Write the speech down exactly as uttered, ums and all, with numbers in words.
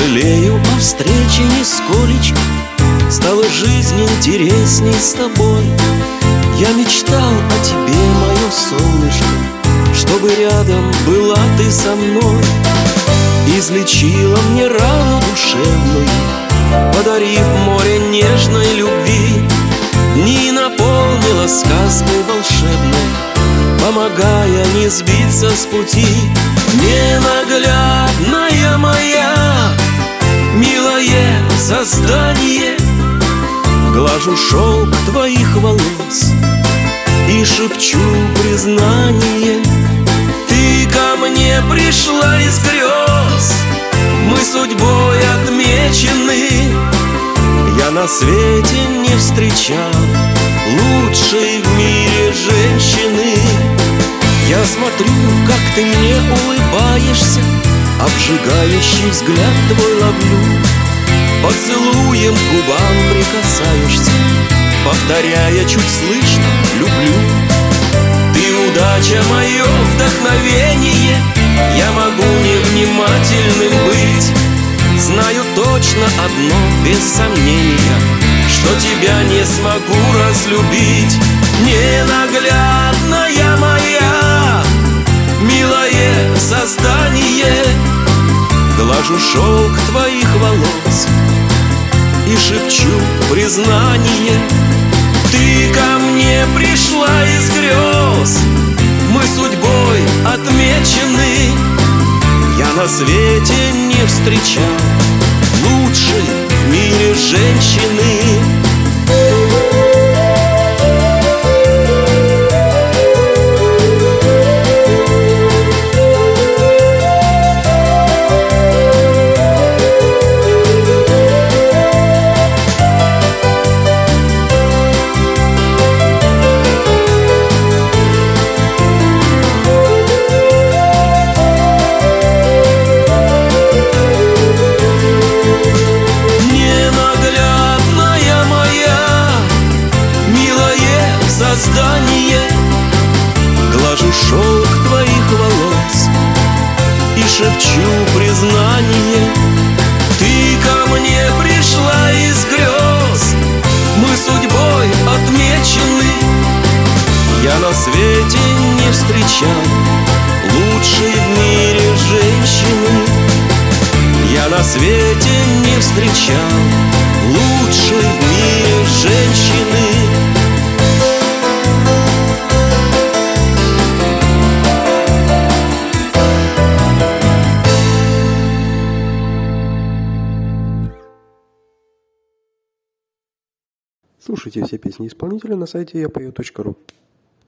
жалею о встрече нисколечко, стала жизнь интересней с тобой. Я мечтал о тебе, мое солнышко, чтобы рядом была ты со мной. Излечила мне рану душевную, подарив море нежной любви. Дни наполнила сказкой волшебной, помогая не сбиться с пути. Ненаглядная моя, милое создание, глажу шелк твоих волос и шепчу признание. Ты ко мне пришла из грез, мы судьбой отмечены. Я на свете не встречал лучшей в мире женщины. Я смотрю, как ты мне улыбаешься, обжигающий взгляд твой ловлю. Поцелуем к губам прикасаешься, повторяя чуть слышно «люблю». Ты удача, мое вдохновение, я могу невнимательным быть. Знаю точно одно, без сомнения, что тебя не смогу разлюбить. Ненаглядная моя, милое создание, глажу шелк твоих волос и шепчу признание. Ты ко мне пришла из грез, мы судьбой отмечены. Я на свете не встречал лучшей в мире женщины. Глажу шелк твоих волос и шепчу признание. Ты ко мне пришла из грез, мы судьбой отмечены. Я на свете не встречал лучшей в мире женщины. Я на свете не встречал лучшей в мире женщины. Слушайте все песни исполнителя на сайте я пою точка ру.